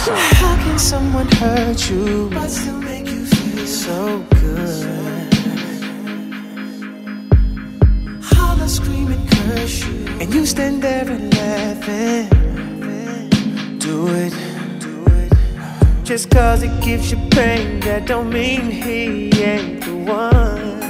How can someone hurt you but still make you feel so good? Holler, scream and curse you, and you stand there and laughing. Do it. Just cause it gives you pain, that don't mean he ain't the one.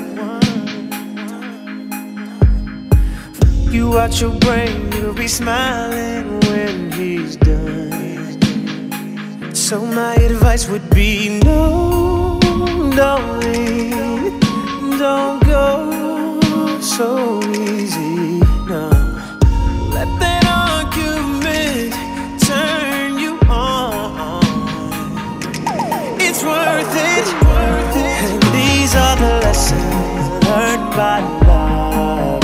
You out your brain, you'll be smiling when he's done. So my advice would be no, don't leave, don't go so easy, no. Let that argument turn you on. It's worth it, and these are the lessons learned by lovers.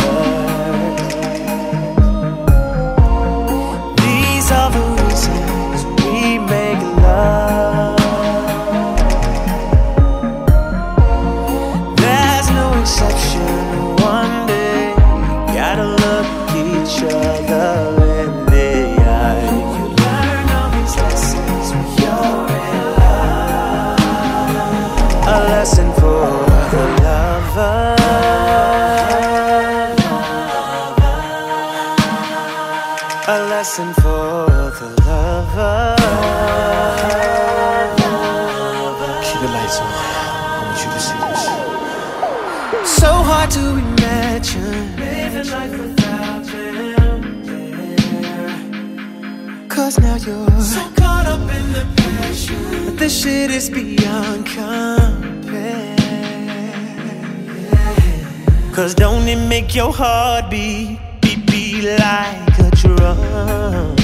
These are the reasons we make love. There's no exception. One day you gotta look each other in the eye. You learn all these lessons when you're in love. A lesson for the lover. A lesson for the lover. Keep the lights on. I want you to see this. So hard to imagine living life without them there. Cause now you're so caught up in the passion, but this shit is beyond compare. Cause don't it make your heart beat, beat like a drum?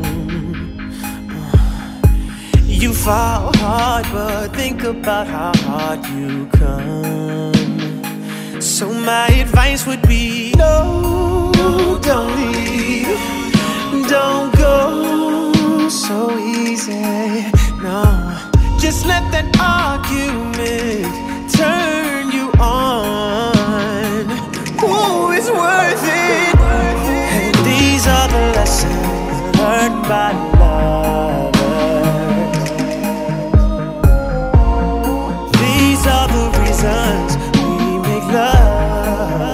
You fall hard, but think about how hard you come. So my advice would be no, don't leave, don't go so easy, no. Just let that argument turn you on. Ooh, it's worth it. And these are the lessons learned by lovers. These are the reasons we make love.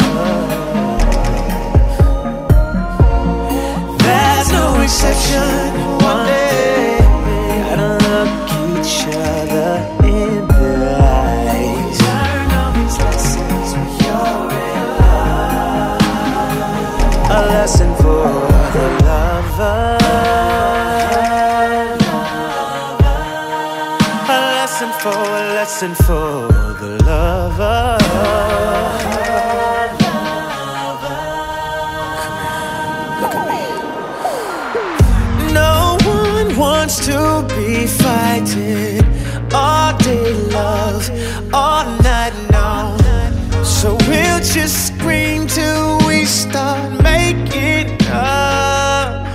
There's no exception. One day we gotta look each other in the eyes. Learn all these lessons when you're in love. A lesson for the lover. A lesson for the lover. Look at me. No one wants to be fighting all day, love, all night long. So we'll just scream till we start making up.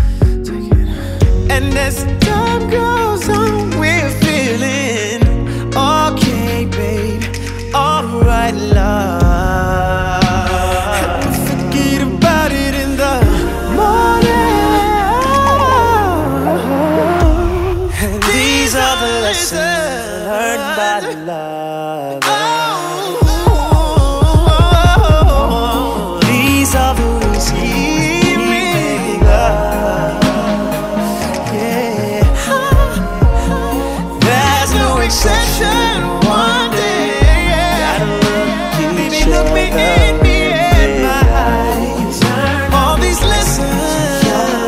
And as time goes on, we're feeling okay, babe, alright, love. And we forget about it in the morning. And these are the lessons learned by love. These are the reasons we make love. Yeah, there's no exception. One day, yeah. Baby, look me in my eyes. All these lessons,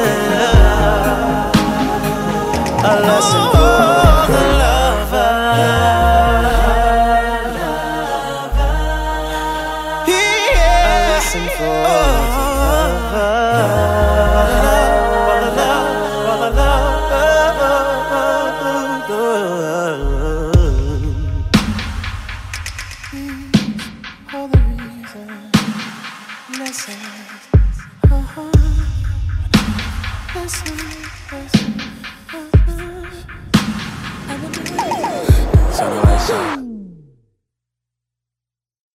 a lesson for the lover. Yeah. A lesson for the all the reasons, lessons, lessons. Sound like